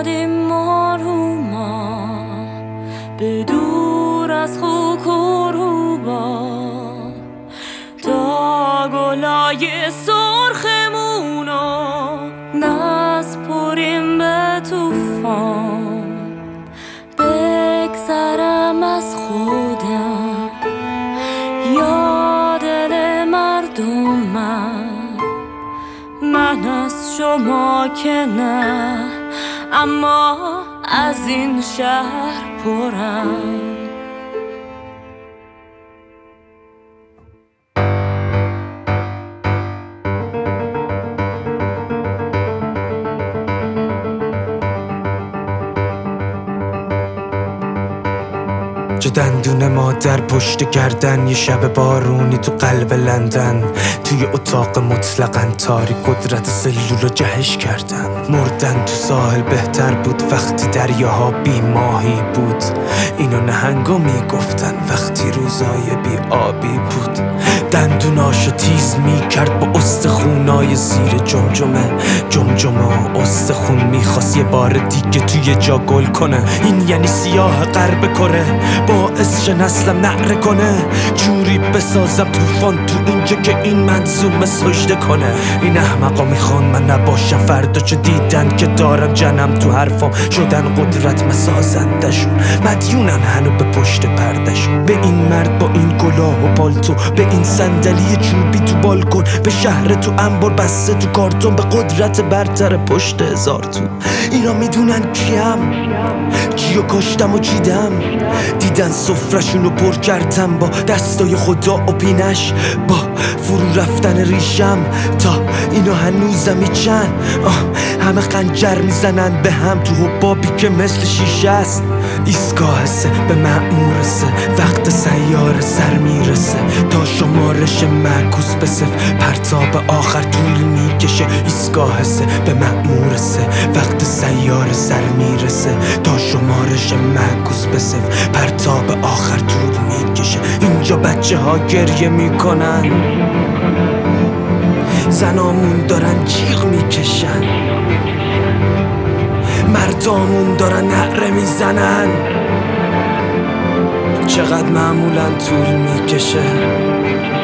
ایستادیم آروما به دور از خوک و روبا تا گلای سرخمونو نسپریم به توفان. بگذرم از خودم یا دل مردمم، من از شما که نه اما از این شهر پرم. جا دندون مادر پشت گردن، یه شب بارونی تو قلب لندن، توی اتاق مطلقاً تاریک قدرت سلول رو جهش کردن. مردن تو ساحل بهتر بود وقتی دریاها بی ماهی بود، اینو نهنگا میگفتن وقتی روزای بی آبی بود. دندوناشو تیز میکرد با استخونای زیر جمجمه و استخون میخواست یه بار دیگه توی جا گل کنه. این یعنی سیاه غرب کره، باعث شه نسلم نعره کنه، جوری بسازم طوفان تو اینجا که این منظومه سجده کنه. این احمقا میخوان من نباشم فردا، چه دیدن که دارم جنم تو حرفام، شدن قدرت مسازندشون، مدیونن هنو به پشت پردشون. به این مرد با این کلاه و پالتو، به این صندلی چوبی تو بالکن، به شهر تو انبار بسته تو کارتون، به قدرت برتر پشت هزار تو. اینا میدونن کیو کشتم و چیدم، دیدن سفرشونو پر کردم با دستای خدا و پینش، با فرو رفتن ریشم تا اینا هنوزم میچن. همه خنجر میزنن به هم تو حبابی که مثل شیشه است. ایستگاهسه به مأمورسه، وقت سیاره سر میرسه تا شمارش معکوس به صفر، پرتاب آخر طول میکشه. ایستگاهسه به مأمورسه، وقت سیاره سر میرسه تا شمارش معکوس به صفر، پرتاب آخر طول میکشه. اینجا بچه ها گریه میکنن، زنامون دارن جیغ میکشن، مردامون دارن نعره میزنن. چقدر معمولا طول میکشه